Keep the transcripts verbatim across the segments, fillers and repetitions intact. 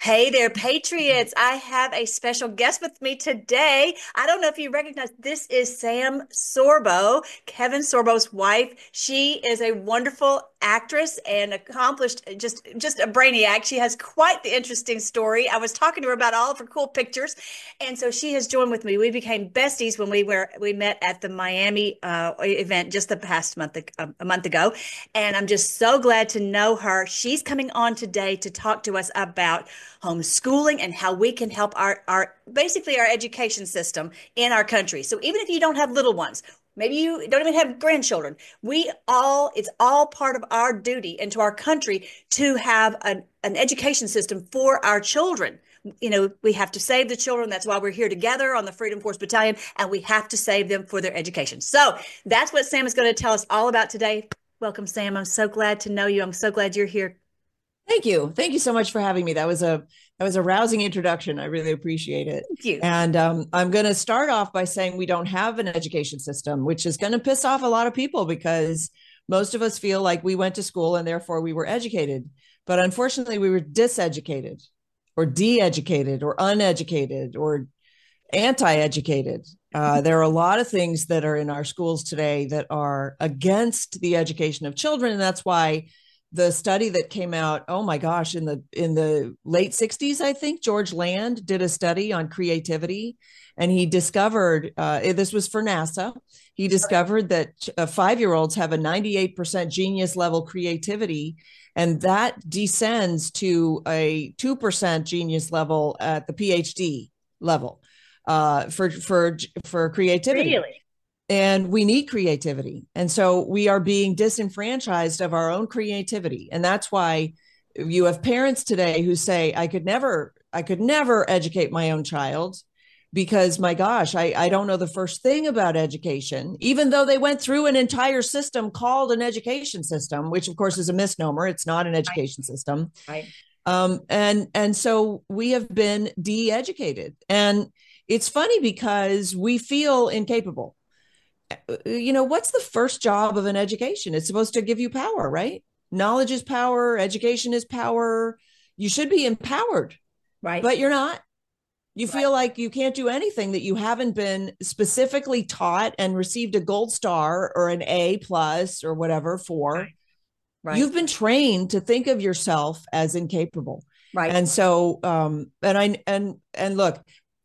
Hey there, Patriots. I have a special guest with me today. I don't know if you recognize this is Sam Sorbo, Kevin Sorbo's wife. She is a wonderful actress and accomplished, just just a brainiac. She has quite the interesting story. I was talking to her about all of her cool pictures, and so she has joined with me. We became besties when we were we met at the Miami uh, event just the past month, a month ago, and I'm just so glad to know her. She's coming on today to talk to us about homeschooling and how we can help our, our basically our education system in our country. So even if you don't have little ones, maybe you don't even have grandchildren, we all, it's all part of our duty and to our country to have an, an education system for our children. You know, we have to save the children. That's why we're here together on the Freedom Force Battalion, and we have to save them for their education. So that's what Sam is going to tell us all about today. Welcome, Sam. I'm so glad to know you. I'm so glad you're here. Thank you. Thank you so much for having me. That was a that was a rousing introduction. I really appreciate it. Thank you. And um, I'm going to start off by saying we don't have an education system, which is going to piss off a lot of people because most of us feel like we went to school and therefore we were educated. But unfortunately, we were diseducated or de-educated or uneducated or anti-educated. Uh, there are a lot of things that are in our schools today that are against the education of children. And that's why the study that came out, oh my gosh, in the in the late sixties, I think George Land did a study on creativity, and he discovered uh, this was for NASA. He discovered that uh, five-year-olds have a ninety-eight percent genius level creativity, and that descends to a two percent genius level at the PhD level uh, for for for creativity. Really? And we need creativity. And so we are being disenfranchised of our own creativity. And that's why you have parents today who say, I could never, I could never educate my own child because my gosh, I, I don't know the first thing about education, even though they went through an entire system called an education system, which of course is a misnomer. It's not an Right. education system. Right. Um, and, and so we have been de-educated. And it's funny because we feel incapable. You know, what's the first job of an education? It's supposed to give you power, right? Knowledge is power, education is power. You should be empowered, Right. but you're not. You Right. feel like you can't do anything that you haven't been specifically taught and received a gold star or an A plus or whatever for. Right. Right. You've been trained to think of yourself as incapable. Right. And so, um, and I, and, and look,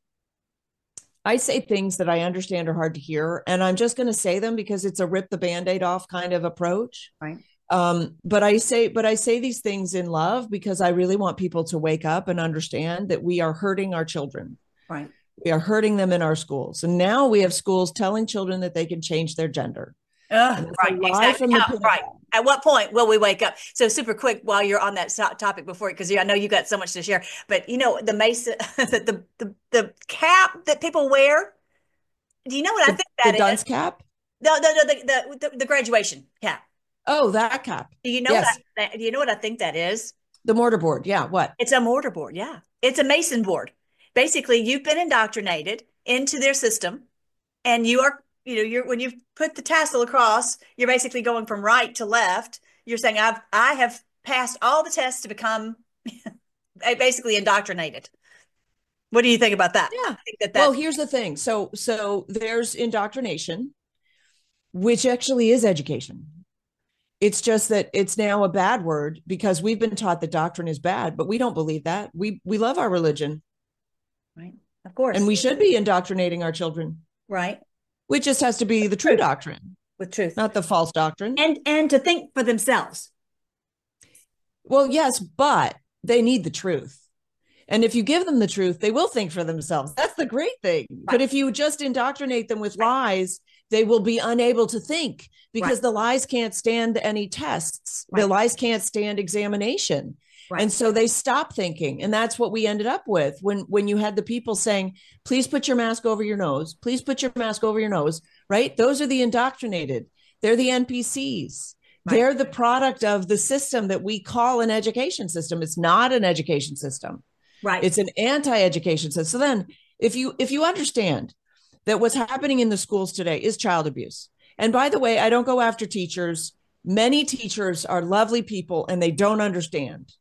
I say things that I understand are hard to hear, and I'm just going to say them because it's a rip the band-aid off kind of approach. Right. Um, but I say, but I say these things in love because I really want people to wake up and understand that we are hurting our children. Right. We are hurting them in our schools. And now we have schools telling children that they can change their gender. Uh, And it's a right. lie Exactly. from the How, pit of right. hell. At what point will we wake up? So super quick while you're on that to- topic before, because I know you got so much to share, but you know, the Mason, the, the, the, the cap that people wear. Do you know what I The, think the that is? dunce cap. No, no, no, the, the, the, the graduation cap. Oh, that cap. Do you know what Yes. I, do you know what I think that is? The mortarboard. Yeah. What? It's a mortar board. Yeah. It's a Mason board. Basically, you've been indoctrinated into their system and you are, you know, you're when you put the tassel across, you're basically going from right to left. You're saying, I've I have passed all the tests to become basically indoctrinated. What do you think about that? Yeah. I think that Well, that here's the thing. So, so there's indoctrination, which actually is education. It's just that it's now a bad word because we've been taught that doctrine is bad, but we don't believe that. We we love our religion right. Of and course. we should be indoctrinating our children. Right. Which just has to be the true Truth. doctrine, With truth. not the false doctrine. And and to think for themselves. Well, yes, but they need the truth. And if you give them the truth, they will think for themselves. That's the great thing. But Right. if you just indoctrinate them with Right. lies, they will be unable to think Right. because the lies can't stand any tests. The Right. lies can't stand examination. Right. And so they stop thinking. And that's what we ended up with when, when you had the people saying, please put your mask over your nose. Please put your mask over your nose, right? Those are the indoctrinated. They're the N P Cs. Right. They're the product of the system that we call an education system. It's not an education system. Right. It's an anti-education system. So then if you if you understand that what's happening in the schools today is child abuse. And by the way, I don't go after teachers. Many teachers are lovely people and they don't understand.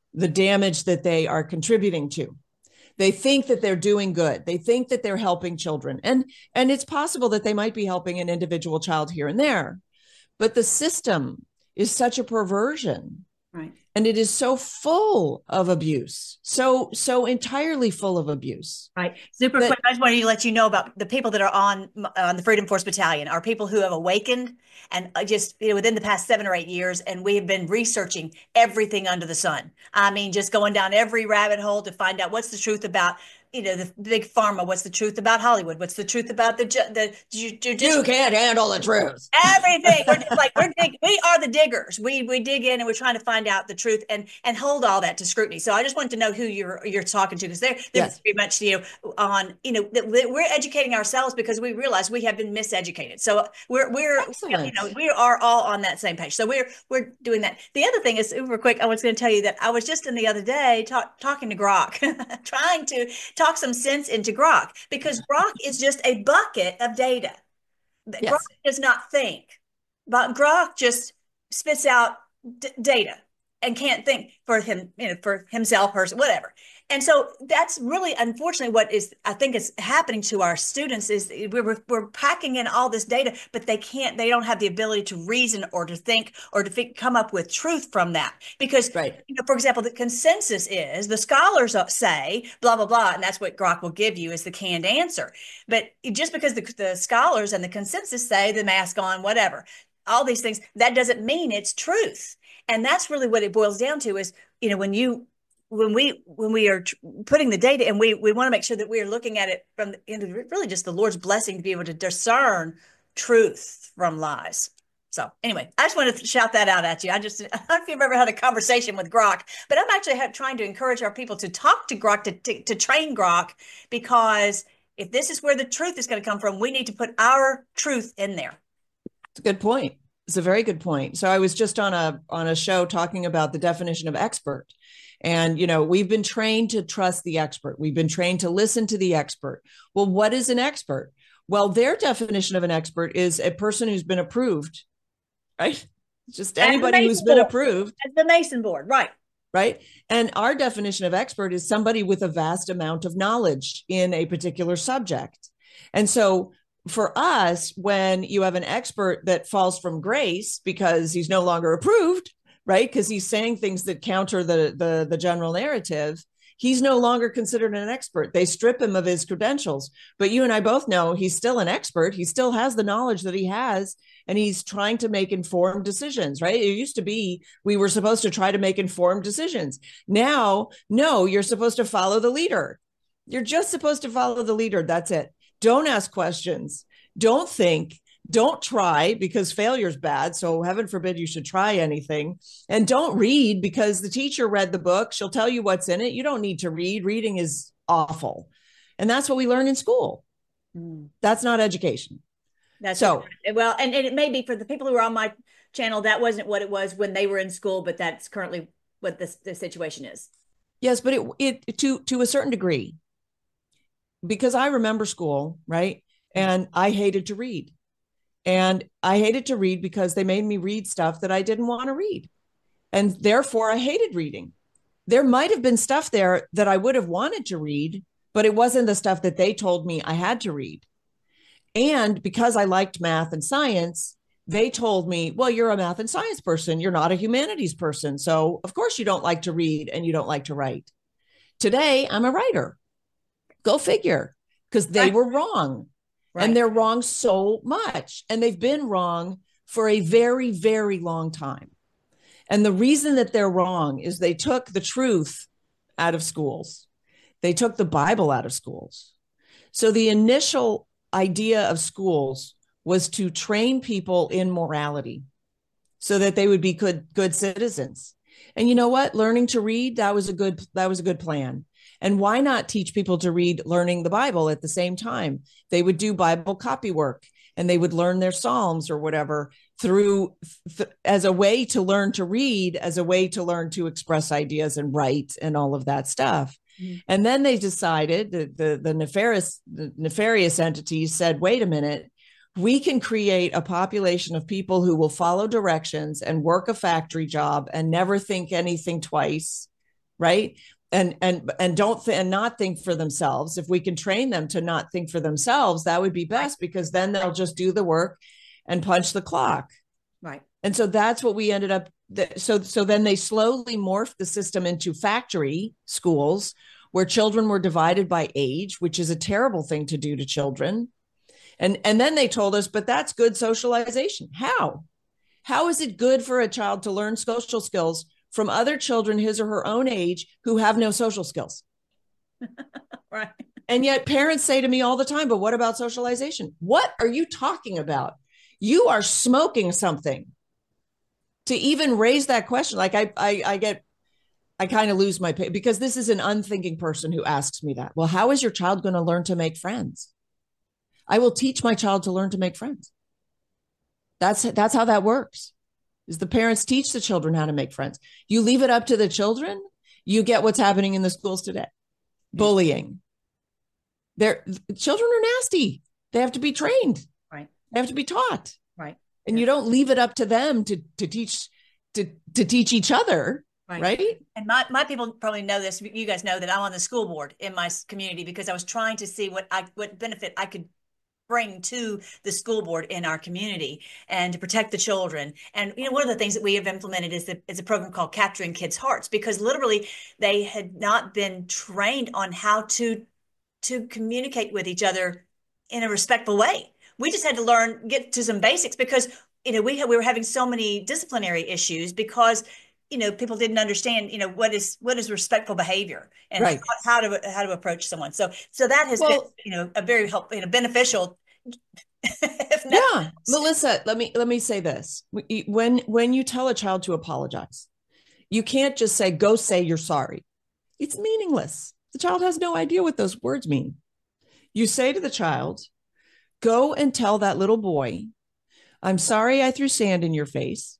the damage that they are contributing to. They think that they're doing good. They think that they're helping children. And, and it's possible that they might be helping an individual child here and there. But the system is such a perversion. Right. And it is so full of abuse, so so entirely full of abuse. Right. Super that, quick. I just wanted to let you know about the people that are on on the Freedom Force Battalion are people who have awakened and just, you know, within the past seven or eight years, and we have been researching everything under the sun. I mean, just going down every rabbit hole to find out what's the truth about, you know, the big pharma. What's the truth about Hollywood? What's the truth about the the judicial? You can't handle the truth. Everything. We're like we're dig, we are the diggers. We we dig in and we're trying to find out the truth and and hold all that to scrutiny. So I just wanted to know who you're you're talking to, because they're they're yes. very much, you know, on, you know, that we're educating ourselves because we realize we have been miseducated. So we're we're Excellent. you know we are all on that same page. So we're we're doing that. The other thing is, super quick, I was going to tell you that I was just in the other day talk, talking to Grok, trying to talk some sense into Grok, because Grok is just a bucket of data. Yes. Grok does not think, but Grok just spits out d- data and can't think for him, you know, for himself, person, whatever. And so that's really, unfortunately, what is, I think, is happening to our students is we're, we're packing in all this data, but they can't, they don't have the ability to reason or to think or to think, come up with truth from that. Because, right. you know, for example, the consensus is the scholars say blah, blah, blah. And that's what Grok will give you is the canned answer. But just because the, the scholars and the consensus say the mask on, whatever, all these things, that doesn't mean it's truth. And that's really what it boils down to is, you know, when you, when we when we are putting the data, and we we want to make sure that we are looking at it from the, you know, really just the Lord's blessing to be able to discern truth from lies. So anyway, I just wanted to shout that out at you. I just, I don't know if you've ever had a conversation with Grok, but I'm actually have, trying to encourage our people to talk to Grok, to, to, to train Grok, because if this is where the truth is going to come from, we need to put our truth in there. It's a good point. It's a very good point. So I was just on a on a show talking about the definition of expert. And, you know, we've been trained to trust the expert. We've been trained to listen to the expert. Well, what is an expert? Well, their definition of an expert is a person who's been approved, right? Just anybody who's been approved. As the Mason board, right. Right. And our definition of expert is somebody with a vast amount of knowledge in a particular subject. And so for us, when you have an expert that falls from grace because he's no longer approved, right, because he's saying things that counter the, the, the general narrative, he's no longer considered an expert. They strip him of his credentials. But you and I both know he's still an expert. He still has the knowledge that he has, and he's trying to make informed decisions, right? It used to be we were supposed to try to make informed decisions. Now, no, you're supposed to follow the leader. You're just supposed to follow the leader. That's it. Don't ask questions. Don't think. Don't try, because failure is bad. So heaven forbid you should try anything. And don't read because the teacher read the book. She'll tell you what's in it. You don't need to read. Reading is awful. And that's what we learn in school. Mm. That's not education. That's so it. Well, and, and it may be for the people who are on my channel, that wasn't what it was when they were in school, but that's currently what this, the situation is. Yes, but it, it to to a certain degree, because I remember school, right? And I hated to read. And I hated to read because they made me read stuff that I didn't want to read. And therefore, I hated reading. There might have been stuff there that I would have wanted to read, but it wasn't the stuff that they told me I had to read. And because I liked math and science, they told me, well, you're a math and science person. You're not a humanities person. So of course you don't like to read and you don't like to write. Today, I'm a writer. Go figure, because they right. were wrong. Right. And they're wrong so much. And they've been wrong for a very, very long time. And the reason that they're wrong is they took the truth out of schools. They took the Bible out of schools. So the initial idea of schools was to train people in morality so that they would be good, good citizens. And you know what? Learning to read, that was a good, that was a good plan. And why not teach people to read learning the Bible at the same time? They would do Bible copy work and they would learn their Psalms or whatever through th- as a way to learn to read, as a way to learn to express ideas and write and all of that stuff. Mm-hmm. And then they decided that the, the nefarious, the nefarious entities said, wait a minute, we can create a population of people who will follow directions and work a factory job and never think anything twice. right? And and and don't th- and not think for themselves. If we can train them to not think for themselves, that would be Right. best, because then they'll just do the work and punch the clock. Right. And so that's what we ended up. So so then they slowly morphed the system into factory schools where children were divided by age, which is a terrible thing to do to children. And and then they told us, but that's good socialization. How? How is it good for a child to learn social skills from other children his or her own age who have no social skills? Right. And yet parents say to me all the time, but what about socialization? What are you talking about? You are smoking something to even raise that question. Like I, I, I get, I kind of lose my pay because this is an unthinking person who asks me that. Well, how is your child going to learn to make friends? I will teach my child to learn to make friends. That's that's how that works. Is the parents teach the children how to make friends. You leave it up to the children, you get what's happening in the schools today. Bullying. Their children are nasty. They have to be trained. Right. They have to be taught. Right. And yeah. you don't leave it up to them to to teach to to teach each other. Right. right? And my, my people probably know this. You guys know that I'm on the school board in my community because I was trying to see what I what benefit I could bring to the school board in our community and to protect the children. And you know, one of the things that we have implemented is, the, is a program called Capturing Kids' Hearts, because literally they had not been trained on how to to communicate with each other in a respectful way. We just had to learn, get to some basics, because you know we had, we were having so many disciplinary issues because you know people didn't understand you know what is what is respectful behavior and right. how, how to how to approach someone. So so that has well, been you know a very helpful, you know, beneficial. Yeah, Melissa, let me let me say this. When when you tell a child to apologize, you can't just say, go say you're sorry. It's meaningless. The child has no idea what those words mean. You say to the child, go and tell that little boy, I'm sorry I threw sand in your face.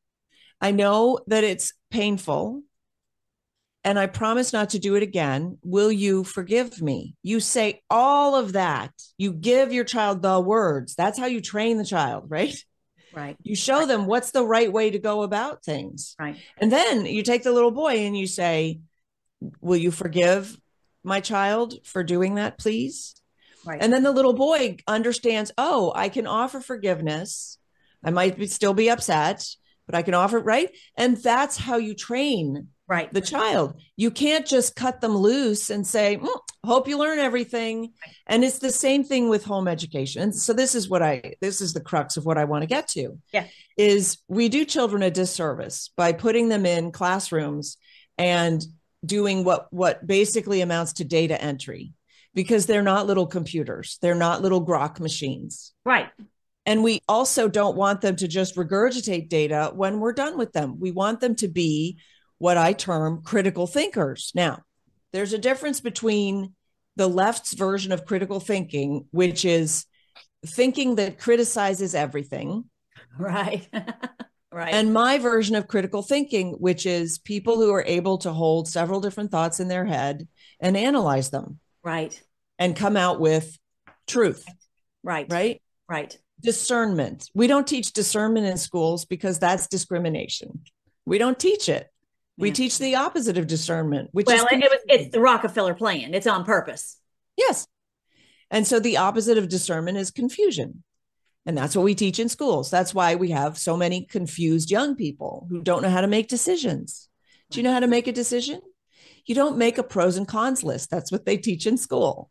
I know that it's painful, and I promise not to do it again. Will you forgive me? You say all of that. You give your child the words. That's how you train the child, right? Right. You show them what's the right way to go about things. Right. And then you take the little boy and you say, will you forgive my child for doing that, please? Right. And then the little boy understands, oh, I can offer forgiveness. I might be, still be upset, but I can offer, right? And that's how you train right. the child. You can't just cut them loose and say, mm, hope you learn everything. Right. And it's the same thing with home education. And so this is what I, this is the crux of what I want to get to. Yeah. Is we do children a disservice by putting them in classrooms and doing what, what basically amounts to data entry, because they're not little computers. They're not little grok machines. Right. And we also don't want them to just regurgitate data when we're done with them. We want them to be what I term critical thinkers. Now, there's a difference between the left's version of critical thinking, which is thinking that criticizes everything. Right. Right. And my version of critical thinking, which is people who are able to hold several different thoughts in their head and analyze them. Right. And come out with truth. Right. Right. Right. Discernment. We don't teach discernment in schools because that's discrimination. We don't teach it. We yeah. teach the opposite of discernment, which well, is it was, it's the Rockefeller plan. It's on purpose. Yes. And so the opposite of discernment is confusion. And that's what we teach in schools. That's why we have so many confused young people who don't know how to make decisions. Do you know how to make a decision? You don't make a pros and cons list. That's what they teach in school.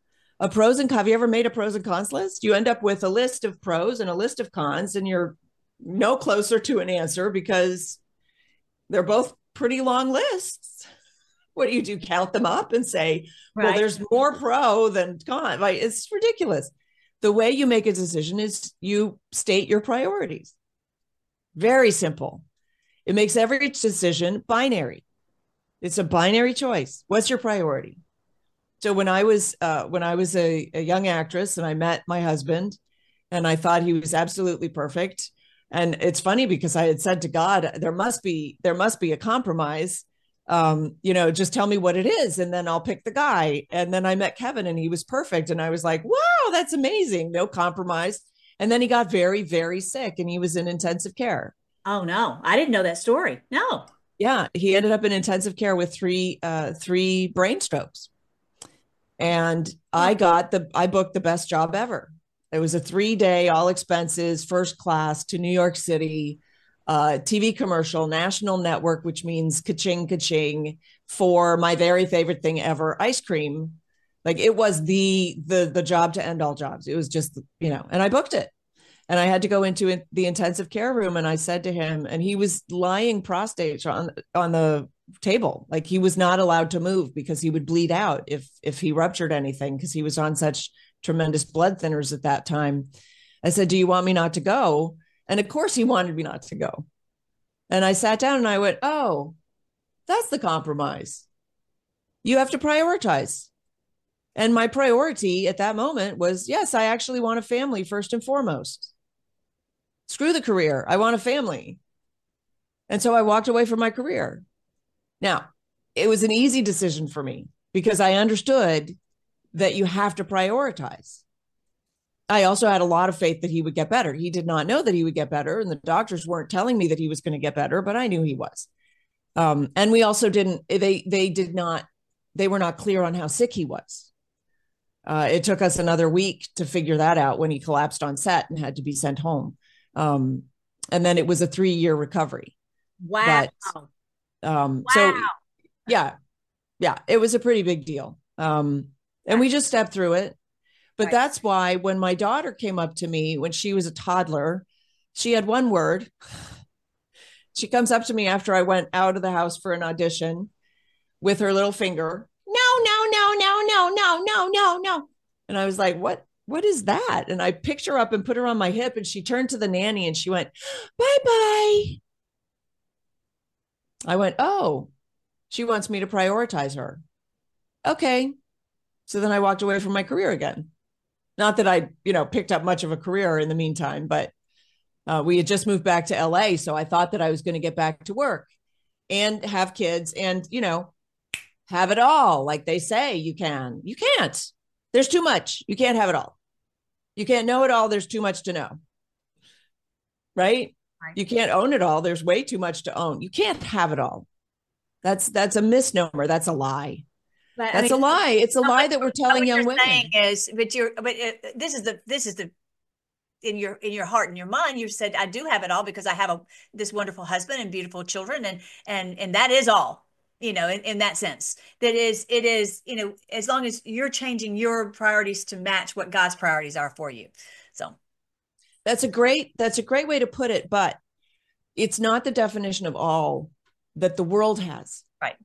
A pros and have you ever made a pros and cons list? You end up with a list of pros and a list of cons, and you're no closer to an answer because they're both pretty long lists. What do you do? Count them up and say, right. well, there's more pro than con. Like, it's ridiculous. The way you make a decision is you state your priorities. Very simple. It makes every decision binary. It's a binary choice. What's your priority? So when I was uh, when I was a, a young actress and I met my husband, and I thought he was absolutely perfect. And it's funny because I had said to God, there must be there must be a compromise. Um, you know, just tell me what it is, and then I'll pick the guy. And then I met Kevin, and he was perfect. And I was like, wow, that's amazing. No compromise. And then he got very, very sick, and he was in intensive care. Oh, no, I didn't know that story. No. Yeah, he ended up in intensive care with three uh, three brain strokes. And I got the I booked the best job ever. It was a three day, all expenses, first class to New York City, uh, T V commercial, national network, which means ka-ching, ka-ching, for my very favorite thing ever, ice cream. Like it was the the the job to end all jobs. It was just, you know, and I booked it. And I had to go into the intensive care room, and I said to him, and he was lying prostate on on the table, like he was not allowed to move because he would bleed out if if he ruptured anything, because he was on such tremendous blood thinners at that time. I said, "Do you want me not to go?" And of course, he wanted me not to go. And I sat down and I went, "Oh, that's the compromise. You have to prioritize." And my priority at that moment was, yes, I actually want a family first and foremost. Screw the career. I want a family. And so I walked away from my career. Now, it was an easy decision for me because I understood that you have to prioritize. I also had a lot of faith that he would get better. He did not know that he would get better, and the doctors weren't telling me that he was going to get better, but I knew he was. Um, and we also didn't, they, they did not, they were not clear on how sick he was. Uh, it took us another week to figure that out when he collapsed on set and had to be sent home. Um, and then it was a three year recovery. Wow. But, um, wow. so yeah, yeah, it was a pretty big deal. Um, and we just stepped through it. But right. That's why when my daughter came up to me when she was a toddler, she had one word. She comes up to me after I went out of the house for an audition with her little finger. No, no, no, no, no, no, no, no, no. And I was like, what? What is that? And I picked her up and put her on my hip, and she turned to the nanny and she went, bye bye. I went, oh, she wants me to prioritize her. Okay. So then I walked away from my career again. Not that I, you know, picked up much of a career in the meantime, but uh, we had just moved back to L A. So I thought that I was going to get back to work and have kids and, you know, have it all. Like they say you can. You can't. There's too much. You can't have it all. You can't know it all. There's too much to know. Right? Right. You can't own it all. There's way too much to own. You can't have it all. That's that's a misnomer. That's a lie. But, That's I mean, a lie. It's a no, lie that we're telling young women. Saying is, but you're, but it, this is the, this is the, in your, in your heart and your mind, you said, I do have it all because I have a, this wonderful husband and beautiful children. And, and, and that is all, you know, in, in that sense, that is, it is, you know, as long as you're changing your priorities to match what God's priorities are for you. So. That's a great, that's a great way to put it, but it's not the definition of all that the world has. Right.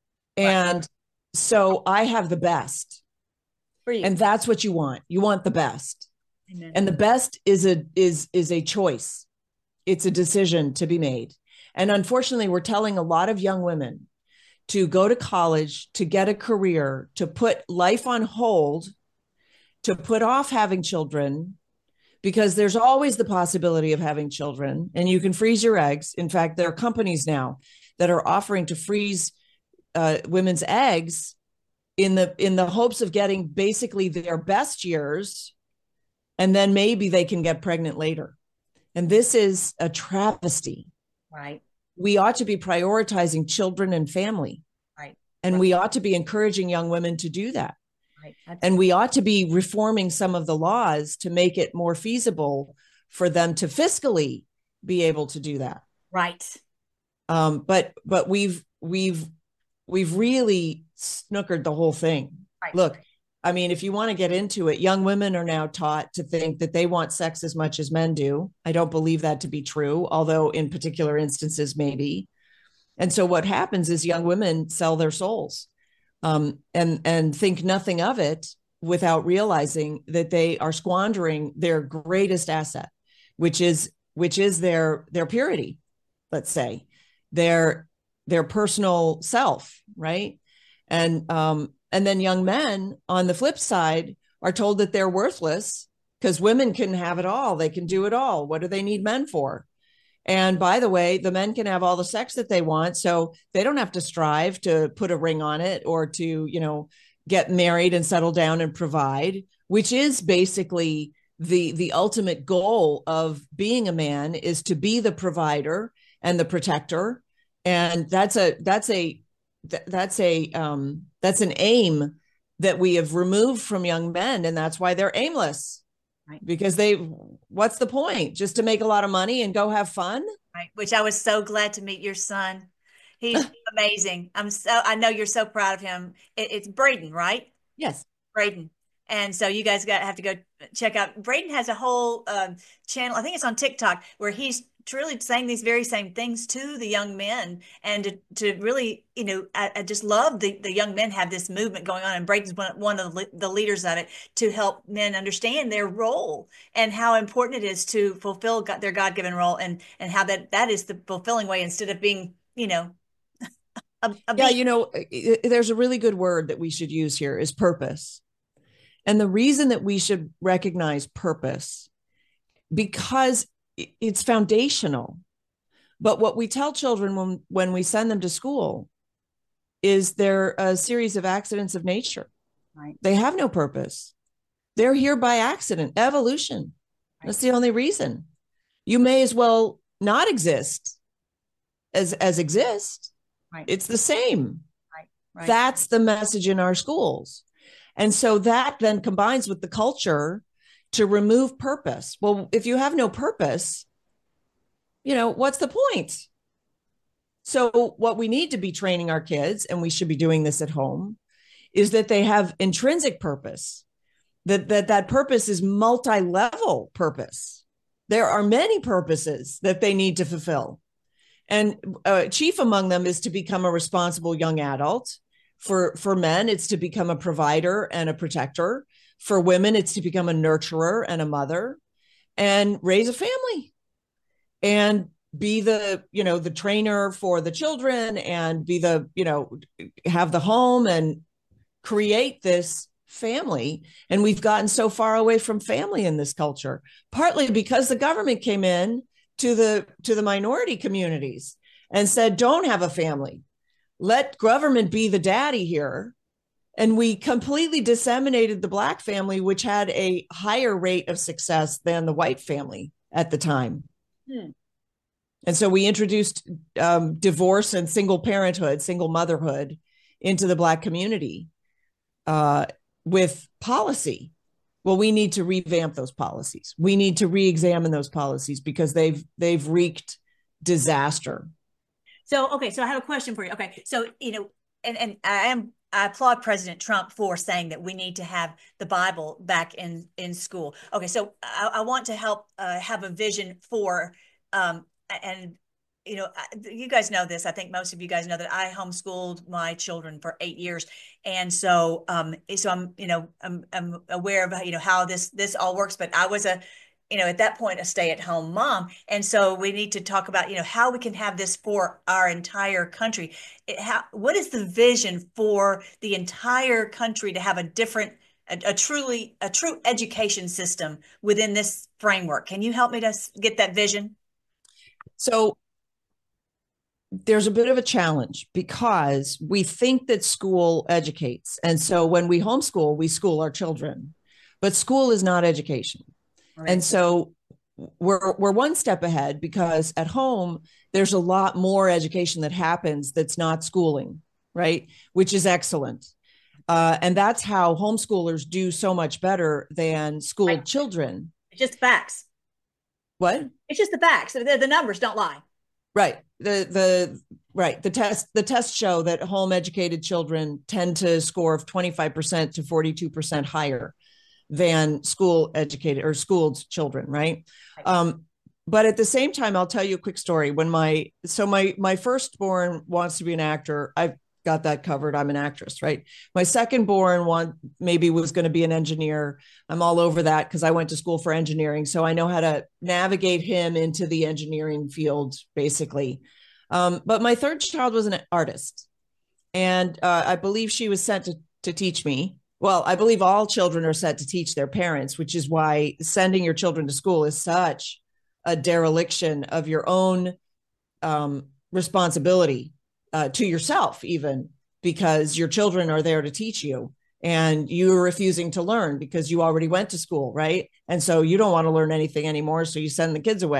And right. So I have the best, for you. And that's what you want. You want the best. Amen. And the best is a is is a choice. It's a decision to be made. And unfortunately, we're telling a lot of young women to go to college, to get a career, to put life on hold, to put off having children, because there's always the possibility of having children, and you can freeze your eggs. In fact, there are companies now that are offering to freeze Uh, women's eggs in the in the hopes of getting basically their best years, and then maybe they can get pregnant later. And this is a travesty. Right. We ought to be prioritizing children and family. Right. And right. we ought to be encouraging young women to do that. Right. And we ought to be reforming some of the laws to make it more feasible for them to fiscally be able to do that. Right. Um, but but we've we've We've really snookered the whole thing. Right. Look, I mean, if you want to get into it, young women are now taught to think that they want sex as much as men do. I don't believe that to be true, although in particular instances, maybe. And so what happens is young women sell their souls um, and, and think nothing of it without realizing that they are squandering their greatest asset, which is which is their their purity, let's say, their their personal self, right? And um, and then young men on the flip side are told that they're worthless because women can have it all. They can do it all. What do they need men for? And by the way, the men can have all the sex that they want. So they don't have to strive to put a ring on it or to, you know, get married and settle down and provide, which is basically the, the ultimate goal of being a man, is to be the provider and the protector And that's a that's a that's a um, that's an aim that we have removed from young men, and that's why they're aimless. Right. Because they, what's the point? Just to make a lot of money and go have fun? Right. Which I was so glad to meet your son. He's amazing. I'm so I know you're so proud of him. It, it's Braden, right? Yes. Braden. And so you guys got have to go check out. Braden has a whole um, channel. I think it's on TikTok where he's truly saying these very same things to the young men, and to, to really, you know, I, I just love the the young men have this movement going on, and Braden's one, one of the, the leaders of it, to help men understand their role and how important it is to fulfill God, their God-given role, and and how that that is the fulfilling way, instead of being, you know, a, a Yeah, beat. you know, there's a really good word that we should use here is purpose. And the reason that we should recognize purpose, because it's foundational. But what we tell children when, when we send them to school is they're a series of accidents of nature. Right. They have no purpose. They're here by accident, evolution. Right. That's the only reason. You may as well not exist as, as exist. Right. It's the same. Right. Right. That's the message in our schools. And so that then combines with the culture to remove purpose. Well, if you have no purpose, you know, what's the point? So what we need to be training our kids, and we should be doing this at home, is that they have intrinsic purpose, that that, that purpose is multi-level purpose. There are many purposes that they need to fulfill. And uh, chief among them is to become a responsible young adult. For, for men, it's to become a provider and a protector. For women, it's to become a nurturer and a mother and raise a family and be the, you know, the trainer for the children and be the, you know, have the home and create this family. And we've gotten so far away from family in this culture, partly because the government came in to the, to the minority communities and said, don't have a family. Let government be the daddy here. And we completely disseminated the Black family, which had a higher rate of success than the white family at the time. Hmm. And so we introduced um, divorce and single parenthood, single motherhood into the Black community uh, with policy. Well, we need to revamp those policies. We need to re-examine those policies because they've they've wreaked disaster. So, okay, so I have a question for you. Okay, so, you know, and, and I am, I applaud President Trump for saying that we need to have the Bible back in, in school. Okay, so I, I want to help uh, have a vision for, um, and, you know, you guys know this. I think most of you guys know that I homeschooled my children for eight years. And so, um, so I'm, you know, I'm, I'm aware of, you know, how this, this all works, but I was a, you know, at that point, a stay-at-home mom. And so we need to talk about, you know, how we can have this for our entire country. It, how, what is the vision for the entire country to have a different, a, a truly, a true education system within this framework? Can you help me to get that vision? So there's a bit of a challenge because we think that school educates. And so when we homeschool, we school our children, but school is not education. Right. And so we're we're one step ahead because at home, there's a lot more education that happens that's not schooling, right? Which is excellent. Uh, and that's how homeschoolers do so much better than schooled right. children. It's just facts. What? It's just the facts. The, the numbers don't lie. Right. The the right. The test the tests show that home educated children tend to score twenty-five percent to forty-two percent higher than school educated or schooled children, right? Um, but at the same time, I'll tell you a quick story. When my so my my firstborn wants to be an actor, I've got that covered. I'm an actress, right? My secondborn one maybe was going to be an engineer. I'm all over that because I went to school for engineering, so I know how to navigate him into the engineering field, basically. Um, but my third child was an artist, and uh, I believe she was sent to to teach me. Well, I believe all children are set to teach their parents, which is why sending your children to school is such a dereliction of your own um, responsibility uh, to yourself, even because your children are there to teach you and you're refusing to learn because you already went to school, right? And so you don't want to learn anything anymore. So you send the kids away.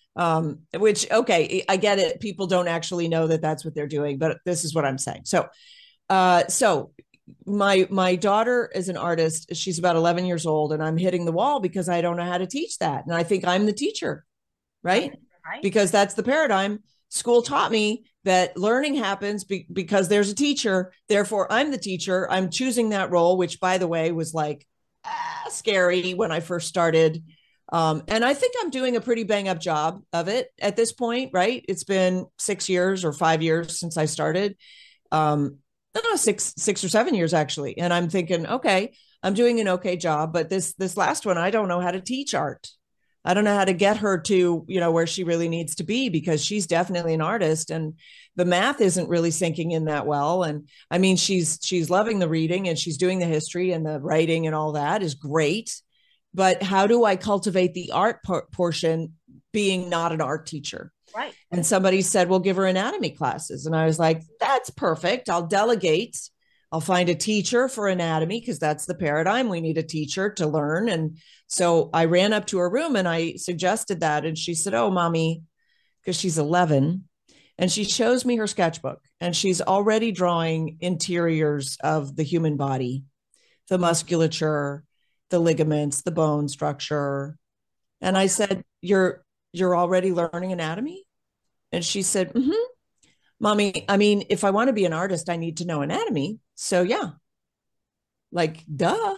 Um, which, okay, I get it. People don't actually know that that's what they're doing, but this is what I'm saying. So, uh, so my my daughter is an artist. She's about eleven years old, and I'm hitting the wall because I don't know how to teach that. And I think I'm the teacher, Right. right? Right. Because that's the paradigm. School taught me that learning happens be- because there's a teacher. Therefore, I'm the teacher. I'm choosing that role, which, by the way, was like ah, scary when I first started. Um, and I think I'm doing a pretty bang up job of it at this point, right? It's been six years or five years since I started. Um, no, six, six or seven years actually. And I'm thinking, okay, I'm doing an okay job, but this this last one, I don't know how to teach art. I don't know how to get her to, you know, where she really needs to be because she's definitely an artist and the math isn't really sinking in that well. And I mean, she's she's loving the reading and she's doing the history and the writing and all that is great. But how do I cultivate the art por- portion being not an art teacher? Right. And somebody said, well, give her anatomy classes. And I was like, that's perfect. I'll delegate. I'll find a teacher for anatomy because that's the paradigm. We need a teacher to learn. And so I ran up to her room and I suggested that. And she said, oh, mommy, because she's eleven. And she shows me her sketchbook and she's already drawing interiors of the human body, the musculature, the ligaments, the bone structure. And I said, you're, you're already learning anatomy? And she said, mm-hmm. Mommy, I mean, if I want to be an artist, I need to know anatomy. So yeah, like, duh.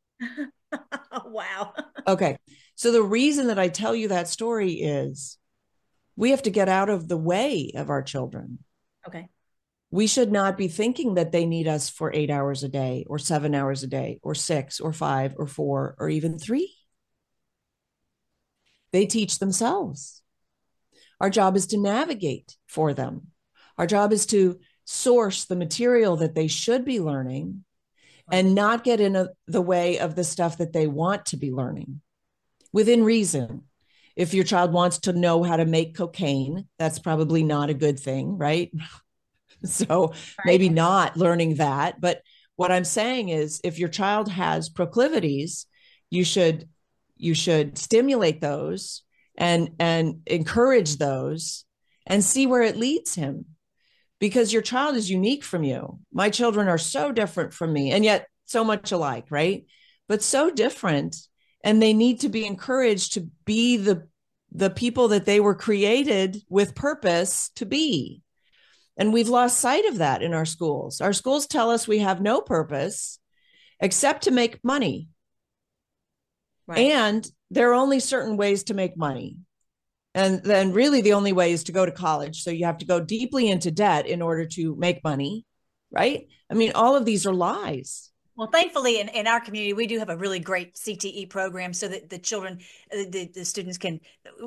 Wow. Okay. So the reason that I tell you that story is we have to get out of the way of our children. Okay. We should not be thinking that they need us for eight hours a day or seven hours a day or six or five or four or even three. They teach themselves. Our job is to navigate for them. Our job is to source the material that they should be learning and not get in a, the way of the stuff that they want to be learning within reason. If your child wants to know how to make cocaine, that's probably not a good thing, right? So right. Maybe not learning that. But what I'm saying is if your child has proclivities, you should you should stimulate those and and encourage those and see where it leads him. Because your child is unique from you. My children are so different from me and yet so much alike, right? But so different. And they need to be encouraged to be the, the people that they were created with purpose to be. And we've lost sight of that in our schools. Our schools tell us we have no purpose except to make money. Right. And there are only certain ways to make money. And then really the only way is to go to college. So you have to go deeply into debt in order to make money, right? I mean, all of these are lies. Well, thankfully, in, in our community, we do have a really great C T E program so that the children, the, the students can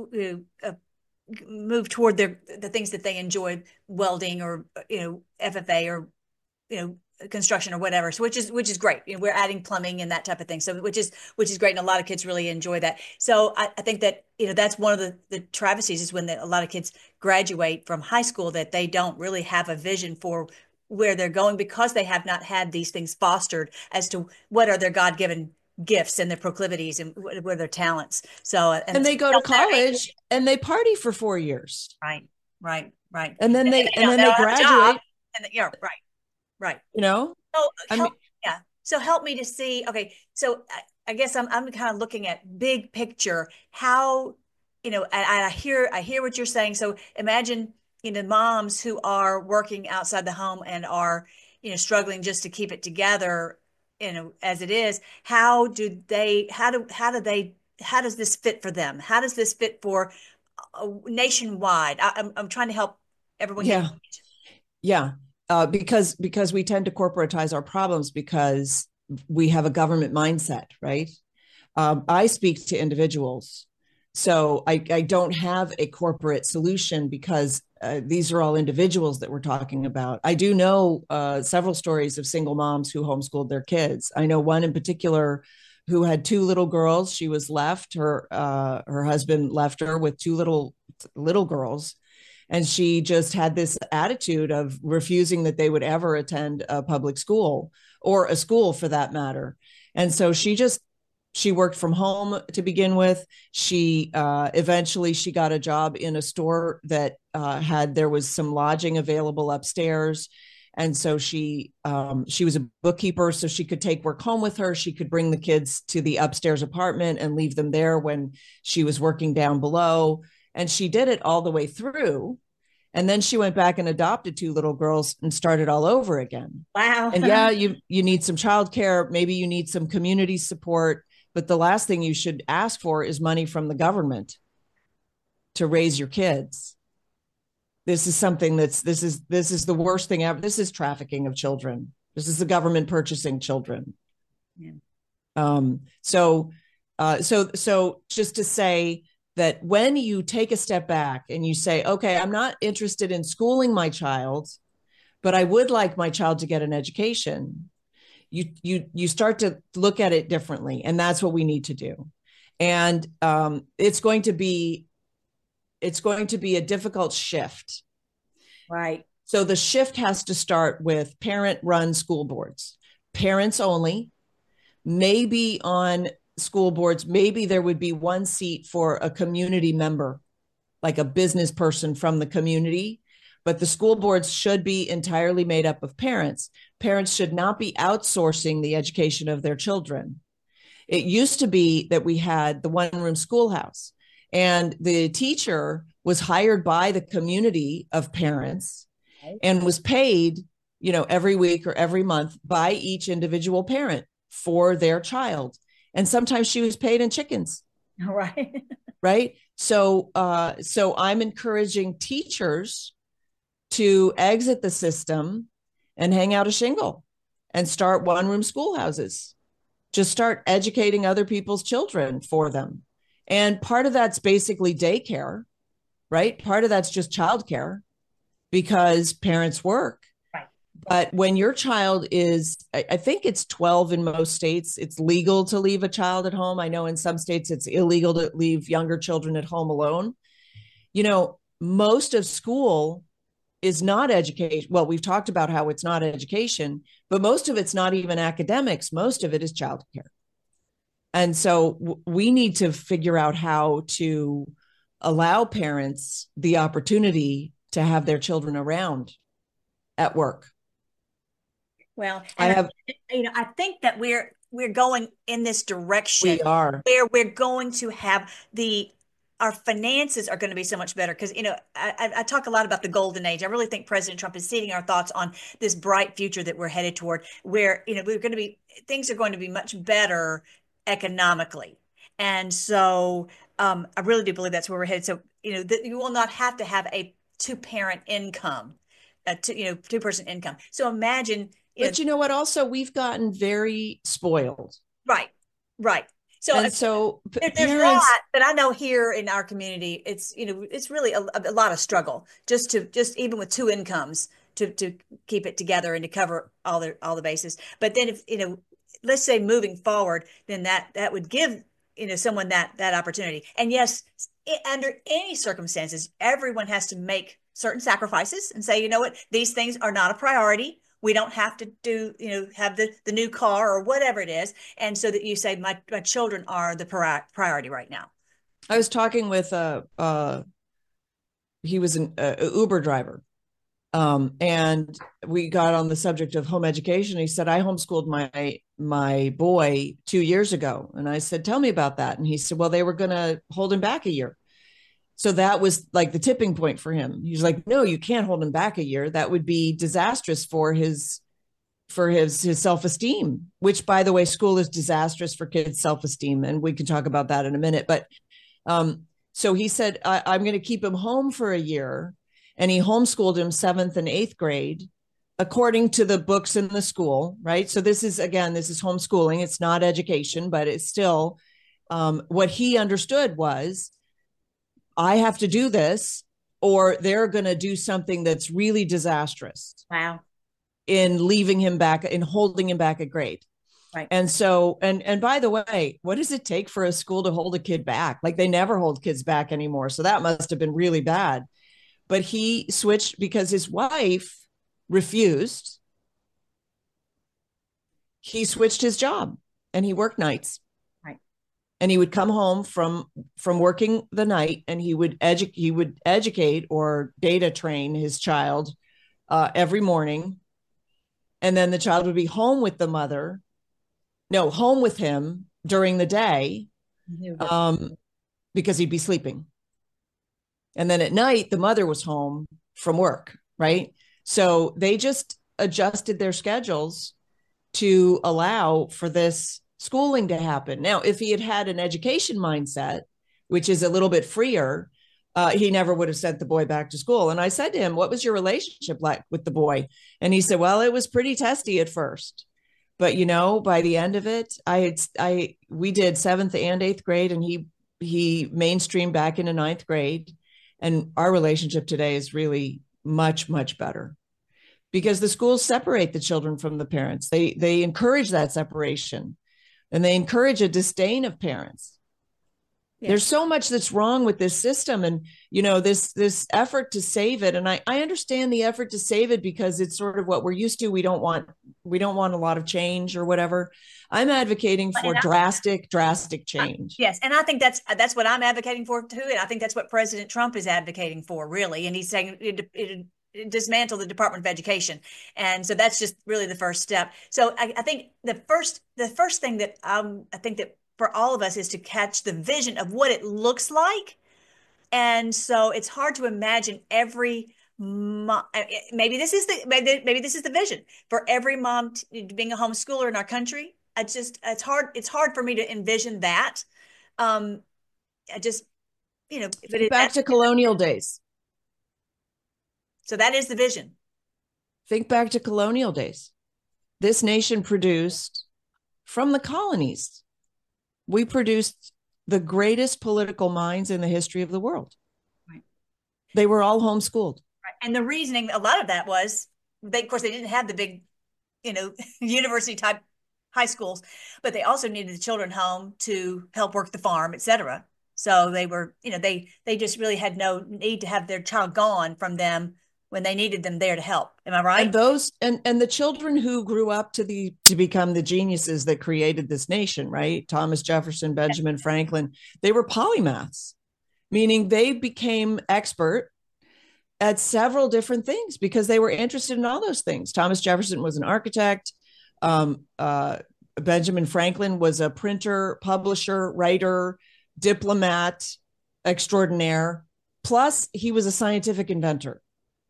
uh, move toward their the things that they enjoy, welding or, you know, F F A or, you know, construction or whatever. So which is which is great. You know, we're adding plumbing and that type of thing. So which is which is great, and a lot of kids really enjoy that. So I, I think that, you know, that's one of the the travesties is when the, a lot of kids graduate from high school that they don't really have a vision for where they're going because they have not had these things fostered as to what are their God-given gifts and their proclivities and what are their talents. So and, and they go to college and they party for four years. Right, right, right. And then they and, they, and then they graduate. And the, yeah, right. Right. You know, so help, I mean, yeah. So help me to see. Okay. So I, I guess I'm, I'm kind of looking at big picture, how, you know, and I hear, I hear what you're saying. So imagine, you know, moms who are working outside the home and are, you know, struggling just to keep it together, you know, as it is. How do they, how do, how do they, how does this fit for them? How does this fit for uh, nationwide? I, I'm, I'm trying to help everyone. Yeah. Yeah. Uh, because because we tend to corporatize our problems because we have a government mindset, right? Um, I speak to individuals, so I, I don't have a corporate solution because uh, these are all individuals that we're talking about. I do know uh, several stories of single moms who homeschooled their kids. I know one in particular who had two little girls. She was left, her uh, her husband left her with two little little girls. And she just had this attitude of refusing that they would ever attend a public school or a school for that matter. And so she just She worked from home to begin with. She uh, eventually she got a job in a store that uh, had there was some lodging available upstairs, and so she um, she was a bookkeeper, so she could take work home with her. She could bring the kids to the upstairs apartment and leave them there when she was working down below, and she did it all the way through. And then she went back and adopted two little girls and started all over again. Wow. And yeah, you you need some childcare, maybe you need some community support, but the last thing you should ask for is money from the government to raise your kids. This is something that's this is this is the worst thing ever. This is trafficking of children. This is the government purchasing children. Yeah. Um, so uh, so so just to say that when you take a step back and you say, okay, I'm not interested in schooling my child, but I would like my child to get an education, you you you start to look at it differently, and that's what we need to do. And um, it's going to be it's going to be a difficult shift. Right. So the shift has to start with parent-run school boards, parents only, maybe on school boards, maybe there would be one seat for a community member, like a business person from the community, but the school boards should be entirely made up of parents. Parents should not be outsourcing the education of their children. It used to be that we had the one-room schoolhouse, and the teacher was hired by the community of parents and was paid, you know, every week or every month by each individual parent for their child. And sometimes she was paid in chickens. All right. Right. So, uh, so I'm encouraging teachers to exit the system and hang out a shingle and start one room schoolhouses. Just start educating other people's children for them. And part of that's basically daycare, right? Part of that's just childcare because parents work. Right. But when your child is, I think it's twelve in most states, it's legal to leave a child at home. I know in some states it's illegal to leave younger children at home alone. You know, most of school is not education. Well, we've talked about how it's not education, but most of it's not even academics. Most of it is childcare. And so w- we need to figure out how to allow parents the opportunity to have their children around at work. Well, I and have, I, you know, I think that we're we're going in this direction we are. where we're going to have the our finances are going to be so much better because you know I, I talk a lot about the golden age. I really think President Trump is seeding our thoughts on this bright future that we're headed toward, where you know we're going to be things are going to be much better economically, and so um, I really do believe that's where we're headed. So you know that you will not have to have a two parent income, a two, you know two person income. So imagine. You But know, you know what? Also, we've gotten very spoiled. right, right. So And so p- there, there's a lot parents, that I know here in our community. It's you know it's really a, a lot of struggle just to just even with two incomes to to keep it together and to cover all the all the bases. But then if you know, let's say moving forward, then that that would give you know someone that that opportunity. And yes, it, under any circumstances, everyone has to make certain sacrifices and say, you know what, these things are not a priority. We don't have to do, you know, have the, the new car or whatever it is. And so that you say, my, my children are the priority right now. I was talking with a, uh, he was an uh, Uber driver. Um, and we got on the subject of home education. He said, I homeschooled my, my boy two years ago. And I said, tell me about that. And he said, well, they were going to hold him back a year. So that was like the tipping point for him. He's like, no, you can't hold him back a year. That would be disastrous for his for his his self-esteem, which by the way, school is disastrous for kids' self-esteem. And we can talk about that in a minute. But um, so he said, I, I'm going to keep him home for a year. And he homeschooled him seventh and eighth grade, according to the books in the school, right? So this is, again, this is homeschooling. It's not education, but it's still um, what he understood was, I have to do this or they're going to do something that's really disastrous. Wow. In leaving him back, in holding him back a grade. Right. And so, and, and by the way, what does it take for a school to hold a kid back? Like they never hold kids back anymore. So that must have been really bad. But he switched because his wife refused. He switched his job and he worked nights. Right. and he would come home from from working the night, and he would edu- he would educate or data train his child uh, every morning, and then the child would be home with the mother, no, home with him during the day, um, because he'd be sleeping, and then at night the mother was home from work, right? So they just adjusted their schedules to allow for this schooling to happen. Now, if he had had an education mindset, which is a little bit freer, uh, he never would have sent the boy back to school. And I said to him, "What was your relationship like with the boy?" And he said, "Well, it was pretty testy at first, but you know, by the end of it, I had I we did seventh and eighth grade, and he he mainstreamed back into ninth grade, and our relationship today is really much much better." Because the schools separate the children from the parents. They they encourage that separation, and they encourage a disdain of parents. Yeah. There's so much that's wrong with this system, and you know, this this effort to save it. And I, I understand the effort to save it because it's sort of what we're used to. We don't want we don't want a lot of change or whatever. I'm advocating for I, drastic, drastic change. Yes, and I think that's that's what I'm advocating for too, and I think that's what President Trump is advocating for, really. And he's saying it, it, dismantle the Department of Education, and so that's just really the first step. So I, I think the first the first thing that um, I think that for all of us is to catch the vision of what it looks like, and so it's hard to imagine every mom. Maybe this is the maybe, maybe this is the vision for every mom t- being a homeschooler in our country. I just it's hard it's hard for me to envision that. Um, I just you know, but it, back to colonial days. So that is the vision. Think back to colonial days. This nation produced, from the colonies, we produced the greatest political minds in the history of the world. Right. They were all homeschooled. Right. And the reasoning, a lot of that was, they, of course, they didn't have the big, you know, university type high schools, but they also needed the children home to help work the farm, et cetera. So they were, you know, they they just really had no need to have their child gone from them when they needed them there to help. Am I right? And those and and the children who grew up to the to become the geniuses that created this nation, right? Thomas Jefferson, Benjamin yes. Franklin, they were polymaths, meaning they became expert at several different things because they were interested in all those things. Thomas Jefferson was an architect. Um, uh, Benjamin Franklin was a printer, publisher, writer, diplomat extraordinaire. Plus, he was a scientific inventor.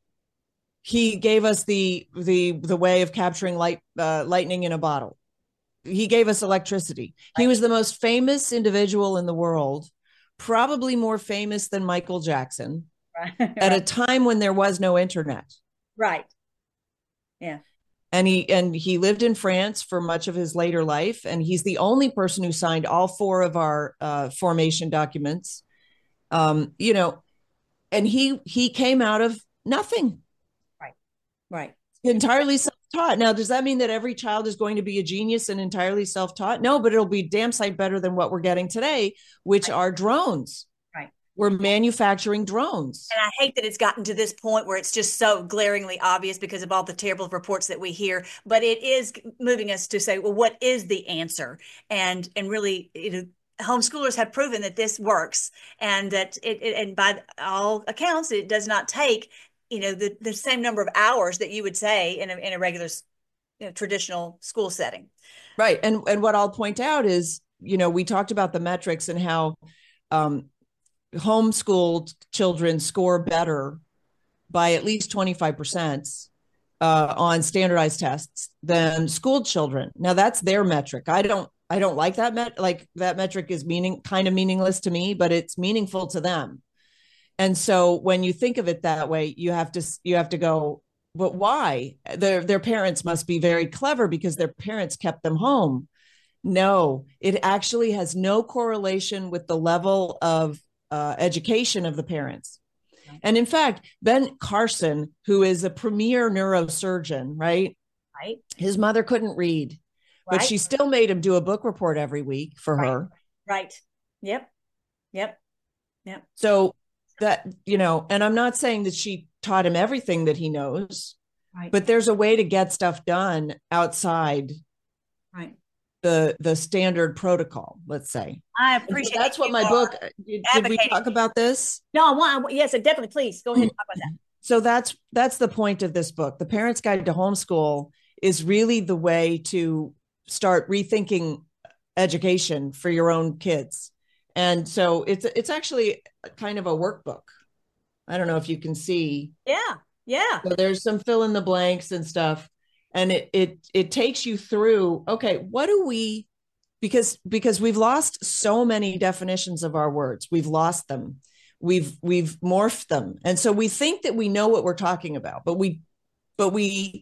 He gave us the the the way of capturing light uh, lightning in a bottle. He gave us electricity. He was the most famous individual in the world, probably more famous than Michael Jackson, right. at a time when there was no internet. Right. Yeah. And he and he lived in France for much of his later life, and he's the only person who signed all four of our uh, formation documents. Um, you know, and he he came out of nothing. Right. Right. Entirely self-taught. Now, does that mean that every child is going to be a genius and entirely self-taught? No, but it'll be damn sight better than what we're getting today, which right. are drones. Right. We're manufacturing drones. And I hate that it's gotten to this point where it's just so glaringly obvious because of all the terrible reports that we hear. But it is moving us to say, well, what is the answer? And and really, you know, homeschoolers have proven that this works, and that it, it and by all accounts, it does not take, you know, the, the same number of hours that you would say in a, in a regular, you know, traditional school setting. Right. And, and what I'll point out is, you know, we talked about the metrics and how um, homeschooled children score better by at least twenty-five percent uh, on standardized tests than schooled children. Now that's their metric. I don't, I don't like that. Met like that metric is meaning kind of meaningless to me, but it's meaningful to them. And so when you think of it that way, you have to you have to go, but why? Their their parents must be very clever because their parents kept them home. No, it actually has no correlation with the level of uh, education of the parents. And in fact, Ben Carson, who is a premier neurosurgeon, right? Right. His mother couldn't read, right. but she still made him do a book report every week for right. her. Right. Yep. Yep. Yep. So that, you know, and I'm not saying that she taught him everything that he knows, right. but there's a way to get stuff done outside right. the the standard protocol, let's say. I And so appreciate that that's what you my are book, did, did we advocating. talk about this? No, I want, I want- yes, definitely. Please go ahead and talk about that. So that's that's the point of this book. The Parent's Guide to Homeschool is really the way to start rethinking education for your own kids. And so it's it's actually kind of a workbook. I don't know if you can see. Yeah, yeah. So there's some fill in the blanks and stuff. And it it it takes you through, okay, what do we, because because we've lost so many definitions of our words. We've lost them. We've we've morphed them. And so we think that we know what we're talking about, but we but we,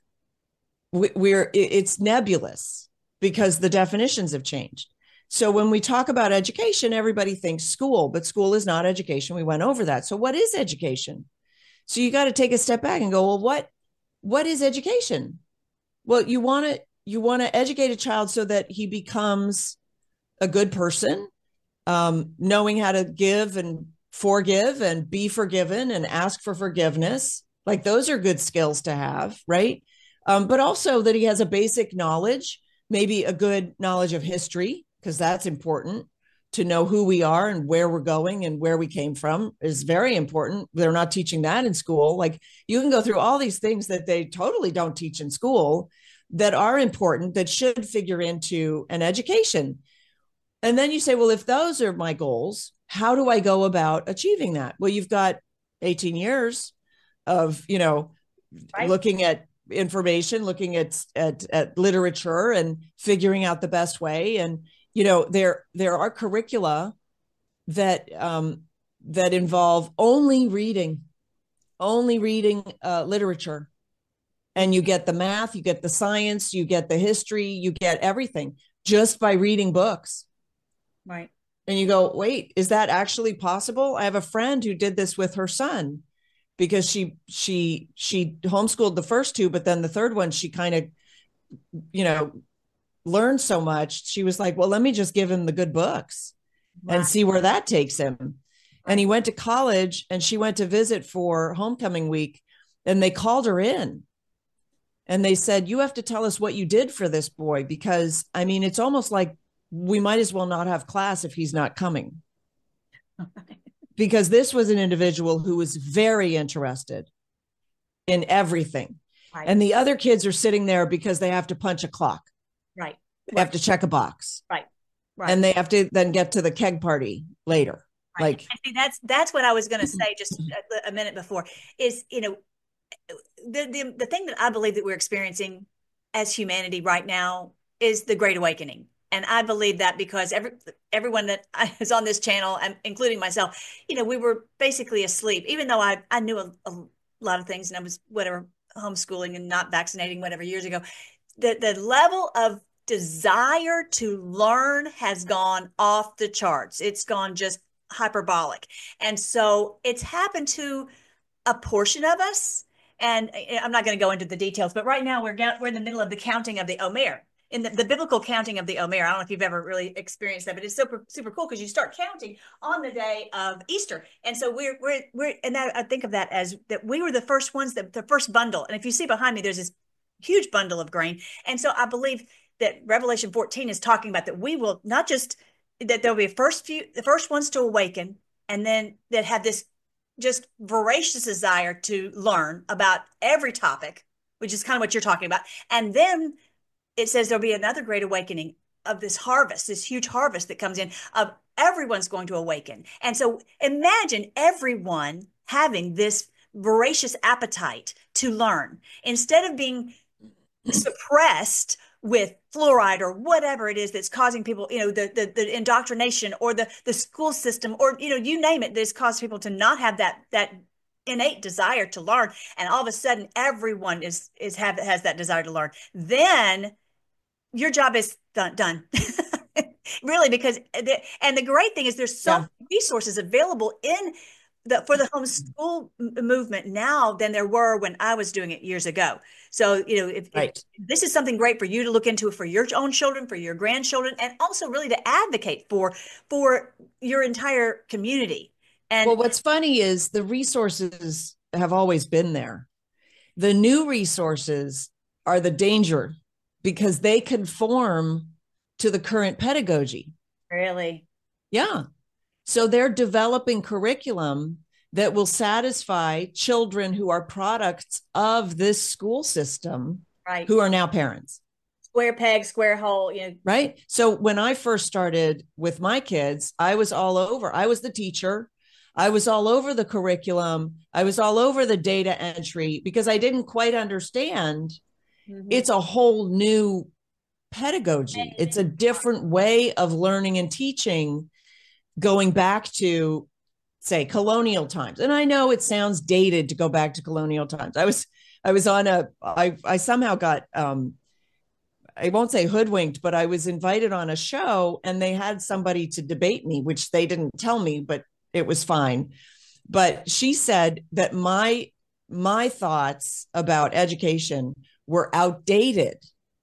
we we're it's nebulous because the definitions have changed. So when we talk about education, everybody thinks school, but school is not education. We went over that. So what is education? So you got to take a step back and go, well, what what is education? Well, you want to you want to educate a child so that he becomes a good person, um, knowing how to give and forgive and be forgiven and ask for forgiveness. Like those are good skills to have, right? Um, but also that he has a basic knowledge, maybe a good knowledge of history, because that's important. To know who we are and where we're going and where we came from is very important. They're not teaching that in school. Like you can go through all these things that they totally don't teach in school that are important, that should figure into an education. And then you say, well, if those are my goals, how do I go about achieving that? Well, you've got eighteen years of, you know, Right. looking at information, looking at, at, at literature and figuring out the best way. And, you know, there, there are curricula that, um, that involve only reading, only reading uh, literature. And you get the math, you get the science, you get the history, you get everything just by reading books. Right. And you go, wait, is that actually possible? I have a friend who did this with her son because she she she homeschooled the first two, but then the third one she kind of, you know, learned so much. She was like, well, let me just give him the good books wow. and see where that takes him. Right. And he went to college and she went to visit for homecoming week and they called her in. And they said, you have to tell us what you did for this boy, because, I mean, it's almost like we might as well not have class if he's not coming. Because this was an individual who was very interested in everything. Right. And the other kids are sitting there because they have to punch a clock. Right. They right. have to check a box. Right. Right. And they have to then get to the keg party later. Right. Like, I see, that's that's what I was going to say just a, a minute before is, you know, the, the the thing that I believe that we're experiencing as humanity right now is the Great Awakening. And I believe that because every everyone that is on this channel, including myself, you know, we were basically asleep, even though I, I knew a, a lot of things and I was whatever homeschooling and not vaccinating whatever years ago. The, the level of desire to learn has gone off the charts. It's gone just hyperbolic. And so it's happened to a portion of us. And I'm not going to go into the details, but right now we're we're in the middle of the counting of the Omer, in the, the biblical counting of the Omer. I don't know if you've ever really experienced that, but it's super super cool because you start counting on the day of Easter, and so we're we're we're and that, I think of that as that we were the first ones, that the first bundle. And if you see behind me, there's this huge bundle of grain, and so I believe that Revelation fourteen is talking about that we will not just that there'll be a first few the first ones to awaken, and then that have this just voracious desire to learn about every topic, which is kind of what you're talking about. And then it says there'll be another great awakening of this harvest, this huge harvest that comes in of everyone's going to awaken. And so imagine everyone having this voracious appetite to learn instead of being suppressed with fluoride or whatever it is that's causing people, you know, the, the, the indoctrination or the, the school system or, you know, you name it, that's caused people to not have that, that innate desire to learn. And all of a sudden everyone is, is have, has that desire to learn. Then your job is done, done. Really, because, the, and the great thing is there's so yeah. many resources available in the, for the homeschool movement now than there were when I was doing it years ago. So, you know, if, right. if this is something great for you to look into for your own children, for your grandchildren, and also really to advocate for, for your entire community. And well, what's funny is the resources have always been there. The new resources are the danger because they conform to the current pedagogy. Really? Yeah. So they're developing curriculum that will satisfy children who are products of this school system, Right. who are now parents. Square peg, square hole, you know. Right. So when I first started with my kids, I was all over. I was the teacher. I was all over the curriculum. I was all over the data entry because I didn't quite understand. Mm-hmm. It's a whole new pedagogy. It's a different way of learning and teaching, going back to, say, colonial times. And I know it sounds dated to go back to colonial times. I was I was on a I I somehow got um I won't say hoodwinked, but I was invited on a show and they had somebody to debate me, which they didn't tell me, but it was fine. But she said that my my thoughts about education were outdated.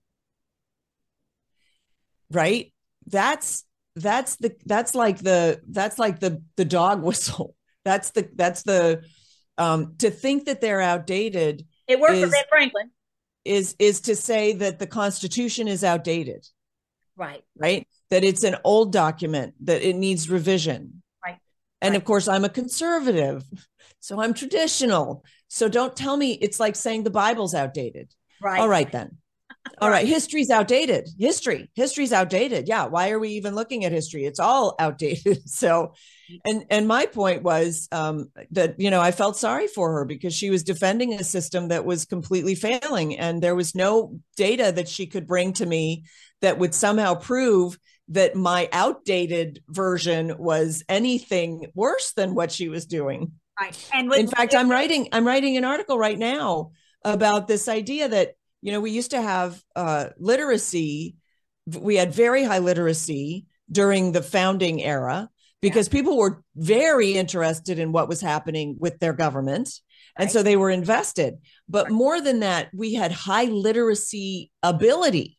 Right? That's that's the that's like the that's like the the dog whistle. That's the that's the um to think that they're outdated. It worked is, for Ben Franklin. Is is to say that the Constitution is outdated. Right. Right? That it's an old document, that it needs revision. Right. And right. of course, I'm a conservative, so I'm traditional. So don't tell me it's like saying the Bible's outdated. Right. All right, then. All right. History's outdated. History. History's outdated. Yeah. Why are we even looking at history? It's all outdated. So, and, and my point was um, that, you know, I felt sorry for her because she was defending a system that was completely failing. And there was no data that she could bring to me that would somehow prove that my outdated version was anything worse than what she was doing. Right. And with, in fact, I'm writing, I'm writing an article right now about this idea that, you know, we used to have uh, literacy. We had very high literacy during the founding era because yeah. people were very interested in what was happening with their government. And right. so they were invested. But right. more than that, we had high literacy ability.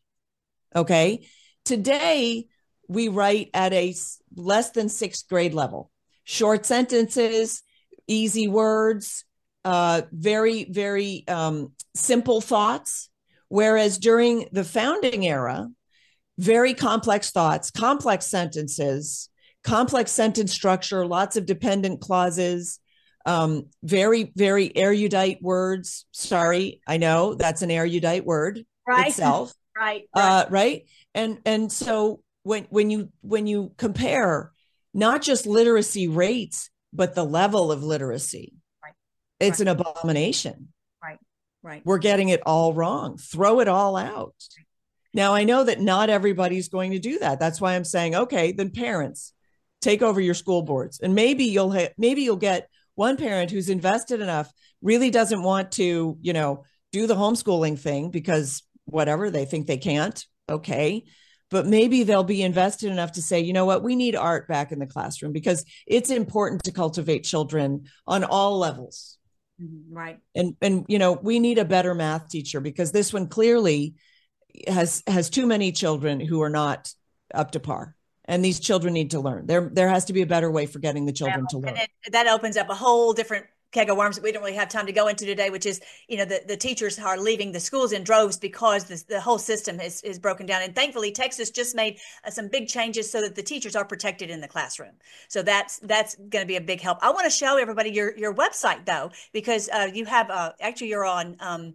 Okay. Today, we write at a less than sixth grade level, short sentences, easy words, uh, very, very um, simple thoughts. Whereas during the founding era, very complex thoughts, complex sentences, complex sentence structure, lots of dependent clauses, um, very, very erudite words. Sorry, I know that's an erudite word right. itself. Right. Right. Uh, right. And and so when when you when you compare not just literacy rates, but the level of literacy, right. it's right. an abomination. Right. Right. We're getting it all wrong. Throw it all out. Now, I know that not everybody's going to do that. That's why I'm saying, okay, then parents, take over your school boards. And maybe you'll ha- maybe you'll get one parent who's invested enough, really doesn't want to, you know, do the homeschooling thing because whatever, they think they can't. Okay. But maybe they'll be invested enough to say, you know what, we need art back in the classroom because it's important to cultivate children on all levels. Right. And, and, you know, we need a better math teacher because this one clearly has, has too many children who are not up to par. And these children need to learn. There, there has to be a better way for getting the children yeah, to learn. And it, that opens up a whole different keg of worms that we don't really have time to go into today, which is, you know, the, the teachers are leaving the schools in droves because the, the whole system is, is broken down. And thankfully, Texas just made uh, some big changes so that the teachers are protected in the classroom. So that's that's going to be a big help. I want to show everybody your, your website, though, because uh, you have, uh, actually, you're on um,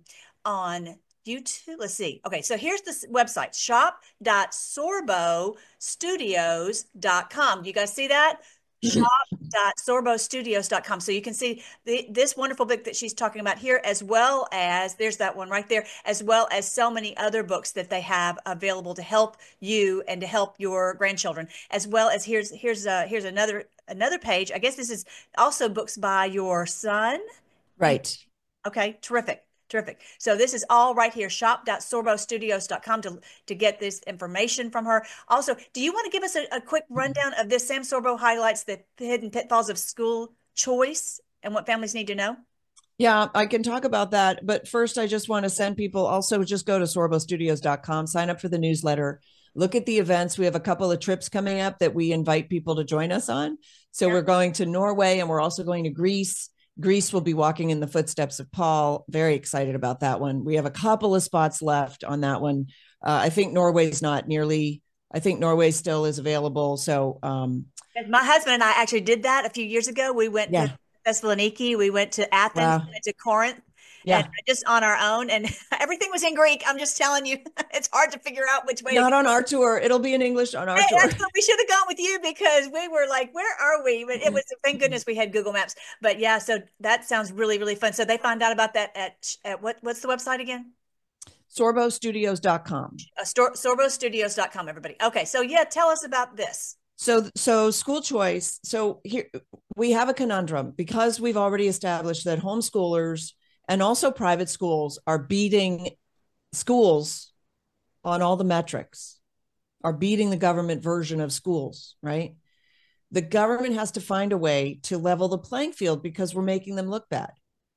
on YouTube. Let's see. Okay, so here's the website, shop dot sorbo studios dot com. You guys see that? shop dot sorbo studios dot com. So you can see the, this wonderful book that she's talking about here, as well as, there's that one right there, as well as so many other books that they have available to help you and to help your grandchildren, as well as here's here's uh, here's another another page. I guess this is also books by your son. Right. Okay, terrific. Terrific. So this is all right here, shop dot sorbo studios dot com to, to get this information from her. Also, do you want to give us a, a quick rundown of this? Sam Sorbo highlights the hidden pitfalls of school choice and what families need to know. Yeah, I can talk about that. But first, I just want to send people also just go to sorbo studios dot com, sign up for the newsletter, look at the events. We have a couple of trips coming up that we invite people to join us on. So yeah. We're going to Norway and we're also going to Greece. Greece will be walking in the footsteps of Paul. Very excited about that one. We have a couple of spots left on that one. Uh, I think Norway's not nearly I think Norway still is available. So, um, My husband and I actually did that a few years ago. We went to yeah, Thessaloniki, we went to Athens, wow, we went to Corinth, and yeah. just on our own. And everything was in Greek. I'm just telling you, it's hard to figure out which way to Not go. on our tour. It'll be in English on our Hey, tour. that's what we should have gone with you because we were like, where are we? But it was, thank goodness we had Google Maps. But yeah, so that sounds really, really fun. So they find out about that at, at what, what's the website again? sorbo studios dot com. Uh, Stor- sorbo studios dot com, everybody. Okay, so yeah, tell us about this. So, so school choice. So here we have a conundrum because we've already established that homeschoolers and also private schools are beating schools on all the metrics, are beating the government version of schools, right? The government has to find a way to level the playing field because we're making them look bad.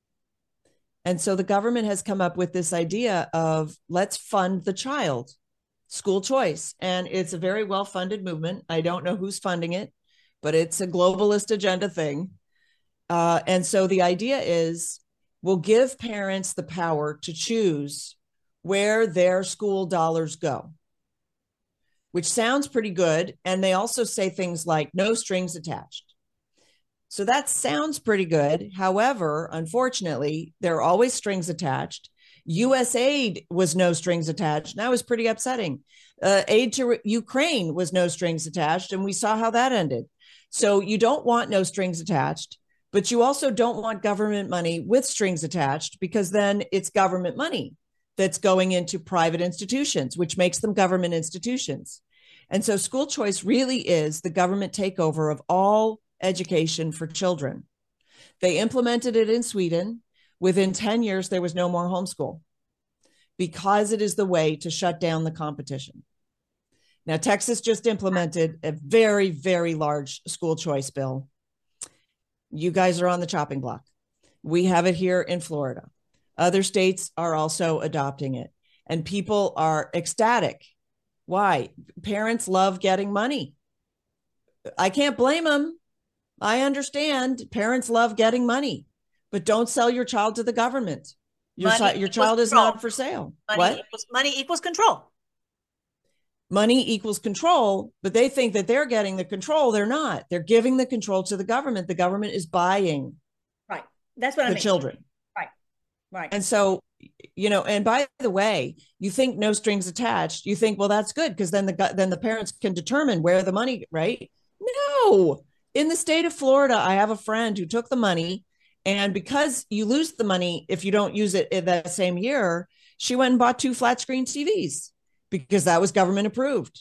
And so the government has come up with this idea of let's fund the child, school choice. And it's a very well funded movement. I don't know who's funding it, but it's a globalist agenda thing. Uh, and so the idea is we'll give parents the power to choose where their school dollars go, which sounds pretty good. And they also say things like no strings attached. So that sounds pretty good. However, unfortunately, there are always strings attached. U S aid was no strings attached. And that was pretty upsetting. Uh, aid to Ukraine was no strings attached. And we saw how that ended. So you don't want no strings attached, but you also don't want government money with strings attached because then it's government money that's going into private institutions, which makes them government institutions. And so school choice really is the government takeover of all education for children. They implemented it in Sweden. Within ten years, there was no more homeschool because it is the way to shut down the competition. Now, Texas just implemented a very, very large school choice bill. You guys are on the chopping block. We have it here in Florida. Other states are also adopting it, and people are ecstatic. Why? Parents love getting money. I can't blame them. I understand parents love getting money, but don't sell your child to the government. Your, Money your equals child is control. not for sale. Money What? equals money equals control. Money equals control, but they think that they're getting the control. They're not. They're giving the control to the government. The government is buying Right. That's what I the mean. children. Right. Right. And so, you know, and by the way, you think no strings attached. You think, well, that's good because then the then the parents can determine where the money, right? No. In the state of Florida, I have a friend who took the money, and because you lose the money if you don't use it in that same year, she went and bought two flat screen T Vs because that was government approved.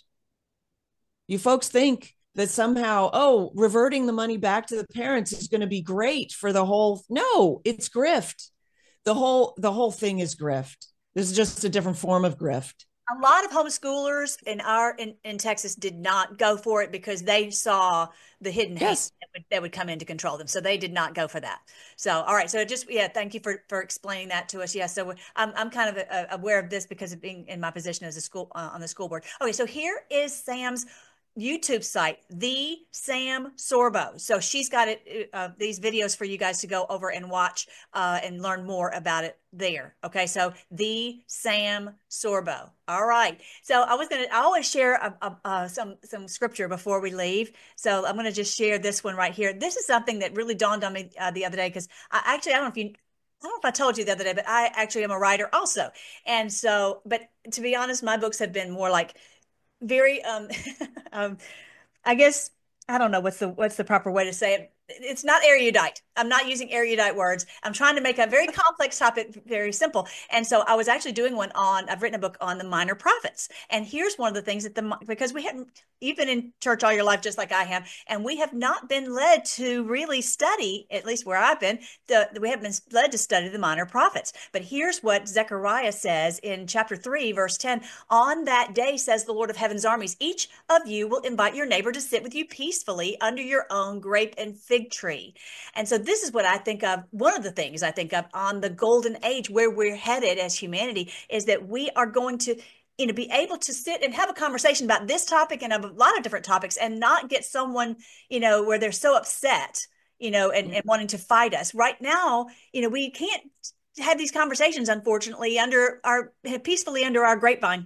You folks think that somehow, oh, reverting the money back to the parents is going to be great for the whole. No, it's grift. The whole the whole thing is grift. This is just a different form of grift. A lot of homeschoolers in our in, in Texas did not go for it because they saw the hidden hand Yes. that would, that would come in to control them. So they did not go for that. So all right. So just yeah, thank you for for explaining that to us. Yeah. So I'm I'm kind of uh, aware of this because of being in my position as a school uh, on the school board. Okay. So here is Sam's YouTube site, the Sam Sorbo. So she's got it, uh, these videos for you guys to go over and watch uh, and learn more about it there. Okay, so the Sam Sorbo. All right. So I was gonna, I always share a, a, uh, some some scripture before we leave. So I'm gonna just share this one right here. This is something that really dawned on me uh, the other day because I actually I don't know if you. I don't know if I told you the other day, but I actually am a writer also. And so, but to be honest, my books have been more like very um um I guess I don't know what's the what's the proper way to say it. It's not erudite. I'm not using erudite words. I'm trying to make a very complex topic very simple. And so I was actually doing one on, I've written a book on the minor prophets. And here's one of the things that the, because we haven't, you've been in church all your life, just like I have, and we have not been led to really study, at least where I've been, the, we haven't been led to study the minor prophets. But here's what Zechariah says in chapter three, verse ten. On that day, says the Lord of heaven's armies, each of you will invite your neighbor to sit with you peacefully under your own grape and fig tree. And so this is what I think of. One of the things I think of on the golden age where we're headed as humanity is that we are going to, you know, be able to sit and have a conversation about this topic and a lot of different topics and not get someone, you know, where they're so upset, you know, and, and wanting to fight us. Right now, you know, we can't have these conversations, unfortunately, under our peacefully under our grapevine.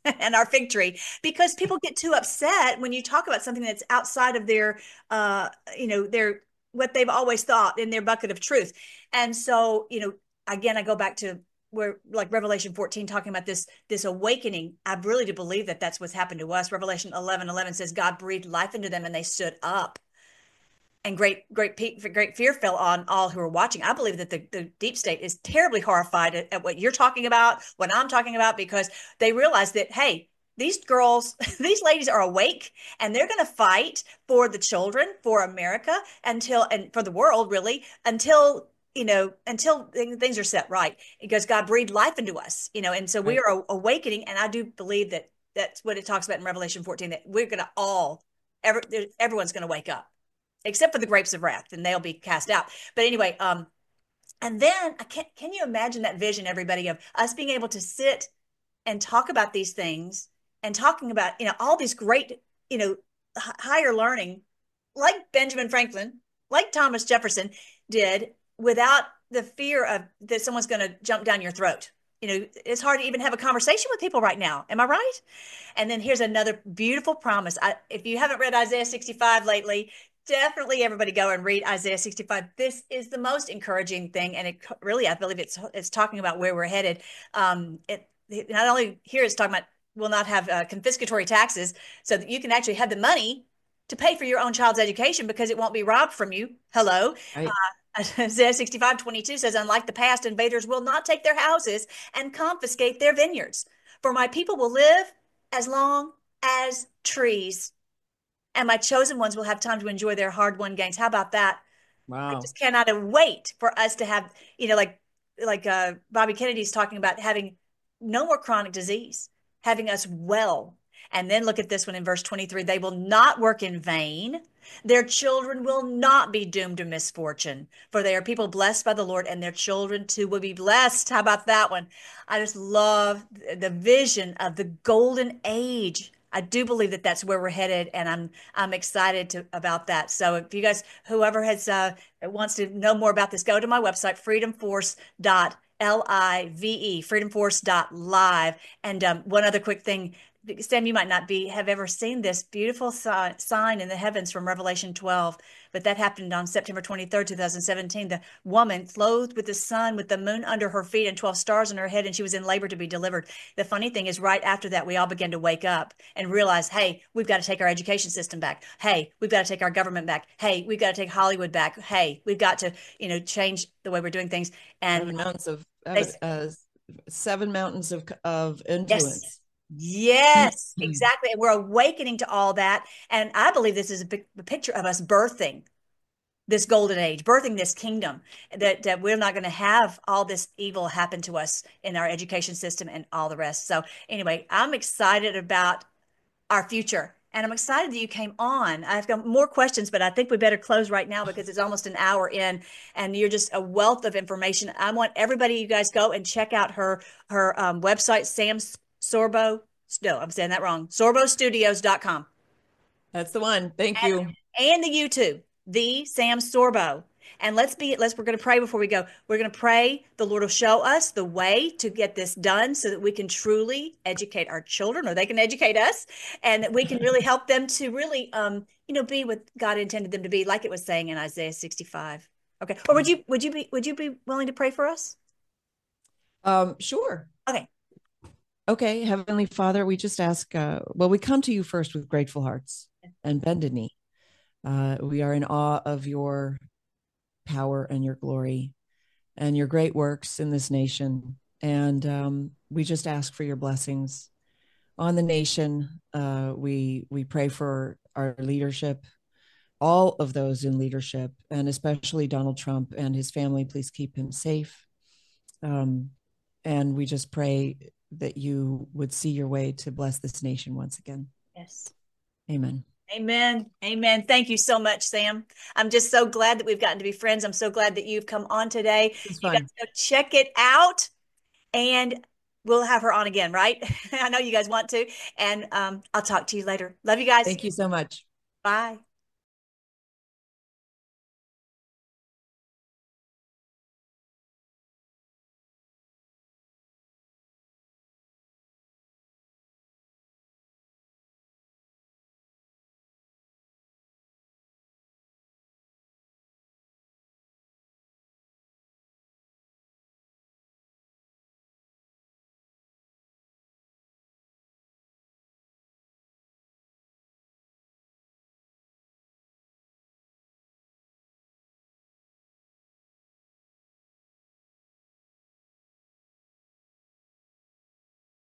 and our fig tree, because people get too upset when you talk about something that's outside of their, uh, you know, their what they've always thought in their bucket of truth. And so, you know, again, I go back to where like Revelation fourteen talking about this this awakening. I really do believe that that's what's happened to us. Revelation eleven eleven says God breathed life into them and they stood up, and great great great fear fell on all who are watching. I believe that the, the deep state is terribly horrified at, at what you're talking about, what I'm talking about, because they realize that, hey, these girls, these ladies are awake, and they're going to fight for the children, for America, until, and for the world, really, until, you know, until things are set right, because God breathed life into us, you know, and so we Right. are awakening. And I do believe that that's what it talks about in Revelation fourteen, that we're going to all, every, everyone's going to wake up, except for the grapes of wrath, and they'll be cast out. But anyway, um, and then I can can you imagine that vision, everybody, of us being able to sit and talk about these things, and talking about, you know, all these great, you know, higher learning, like Benjamin Franklin, like Thomas Jefferson did, without the fear of that someone's going to jump down your throat. You know, it's hard to even have a conversation with people right now. Am I right? And then here's another beautiful promise. I, if you haven't read Isaiah sixty-five lately, definitely everybody go and read Isaiah sixty-five. This is the most encouraging thing. And it really, I believe it's, it's talking about where we're headed. Um, it, it not only here it's talking about will not have uh, confiscatory taxes, so that you can actually have the money to pay for your own child's education because it won't be robbed from you. Hello. Right. Uh, Isaiah sixty-five twenty-two says, unlike the past, invaders will not take their houses and confiscate their vineyards. For my people will live as long as trees, and my chosen ones will have time to enjoy their hard-won gains. How about that? I Wow. just cannot wait for us to have, you know, like like uh, Bobby Kennedy's talking about having no more chronic disease, having us well. And then look at this one in verse twenty-three. They will not work in vain. Their children will not be doomed to misfortune, for they are people blessed by the Lord, and their children too will be blessed. How about that one? I just love the vision of the golden age. I do believe that that's where we're headed, and I'm I'm excited to about that. So if you guys, whoever has uh, wants to know more about this, go to my website, freedom force dot L-I-V-E, freedom force dot live. And um, one other quick thing, Sam, you might not be have ever seen this beautiful si sign in the heavens from Revelation twelve, but that happened on September twenty-third, two thousand seventeen. The woman clothed with the sun, with the moon under her feet and twelve stars on her head, and she was in labor to be delivered. The funny thing is, right after that, we all began to wake up and realize, hey, we've got to take our education system back. Hey, we've got to take our government back. Hey, we've got to take Hollywood back. Hey, we've got to, you know, change the way we're doing things. And Seven mountains of they, uh, seven mountains of of yes. influence. Yes, exactly. And we're awakening to all that. And I believe this is a, big, a picture of us birthing this golden age, birthing this kingdom, that, that we're not going to have all this evil happen to us in our education system and all the rest. So anyway, I'm excited about our future. And I'm excited that you came on. I've got more questions, but I think we better close right now because it's almost an hour in, and you're just a wealth of information. I want everybody, you guys go and check out her her um, website, Sam Sorbo. No, I'm saying that wrong. sorbo studios dot com. That's the one. Thank And, you. and the YouTube, the Sam Sorbo. And let's be, let's, we're going to pray before we go. We're going to pray the Lord will show us the way to get this done so that we can truly educate our children, or they can educate us, and that we can really help them to really, um, you know, be what God intended them to be, like it was saying in Isaiah sixty-five. Okay. Or would you, would you be, would you be willing to pray for us? Um, sure. Okay. Okay, Heavenly Father, we just ask, uh, well, we come to you first with grateful hearts and bended knee. Uh, we are in awe of your power and your glory and your great works in this nation. And um, we just ask for your blessings on the nation. Uh, we we pray for our leadership, all of those in leadership, and especially Donald Trump and his family. Please keep him safe. Um, and we just pray that you would see your way to bless this nation once again. Yes. Amen. Amen. Amen. Thank you so much, Sam. I'm just so glad that we've gotten to be friends. I'm so glad that you've come on today. It's You guys fun. go check it out, and we'll have her on again, right? I know you guys want to. And um, I'll talk to you later. Love you guys. Thank you so much. Bye.